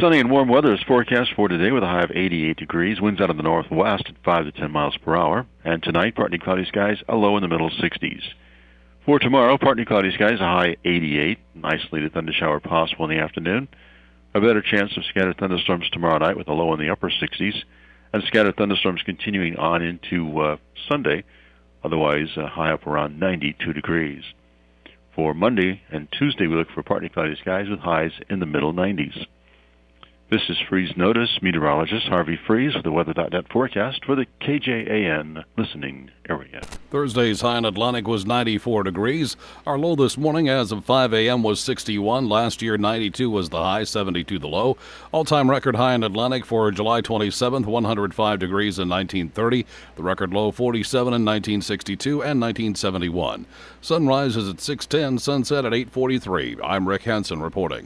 Sunny and warm weather is forecast for today with a high of 88 degrees. Winds out of the northwest at 5 to 10 miles per hour. And tonight, partly cloudy skies, a low in the middle 60s. For tomorrow, partly cloudy skies, a high 88. An isolated thundershower possible in the afternoon. A better chance of scattered thunderstorms tomorrow night with a low in the upper 60s. And scattered thunderstorms continuing on into Sunday. Otherwise, a high up around 92 degrees. For Monday and Tuesday, we look for partly cloudy skies with highs in the middle 90s. This is Freeze Notice meteorologist Harvey Freeze with the Weather.net forecast for the KJAN listening area. Thursday's high in Atlantic was 94 degrees. Our low this morning as of 5 a.m. was 61. Last year, 92 was the high, 72 the low. All-time record high in Atlantic for July 27th, 105 degrees in 1930. The record low, 47 in 1962 and 1971. Sunrise is at 6:10, sunset at 8:43. I'm Rick Hansen reporting.